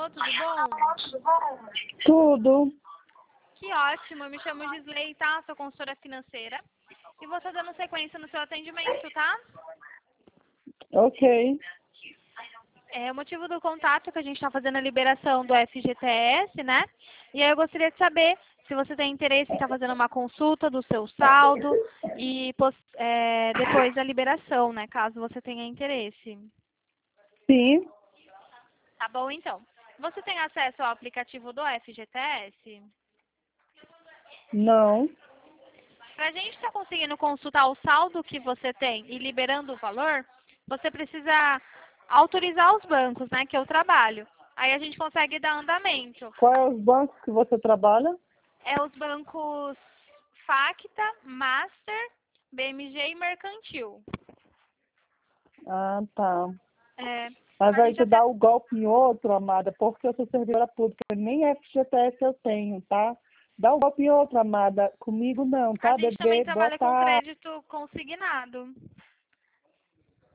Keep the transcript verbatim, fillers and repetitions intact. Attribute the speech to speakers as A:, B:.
A: tudo bom?
B: Tudo.
A: Que ótimo, eu me chamo Gisley, tá? Sou consultora financeira. E vou estar dando sequência no seu atendimento, tá?
B: Ok.
A: É, o motivo do contato é que a gente está fazendo a liberação do F G T S, né? E aí eu gostaria de saber se você tem interesse em estar fazendo uma consulta do seu saldo e pos- é, depois a liberação, né? Caso você tenha interesse.
B: Sim.
A: Tá bom, então. Você tem acesso ao aplicativo do F G T S?
B: Não.
A: Para a gente estar conseguindo consultar o saldo que você tem e liberando o valor, você precisa autorizar os bancos, né, que eu trabalho. Aí a gente consegue dar andamento.
B: Quais é os bancos que você trabalha?
A: É os bancos Facta, Master, B M G e Mercantil.
B: Ah, tá.
A: É,
B: Mas
A: a
B: aí
A: gente
B: tu
A: até
B: dá o golpe em outro, amada, porque eu sou servidora pública, nem F G T S eu tenho, tá? Dá o golpe em outro, amada. Comigo não,
A: a
B: tá,
A: gente também
B: bebê? Boa
A: trabalha com
B: tarde.
A: crédito consignado.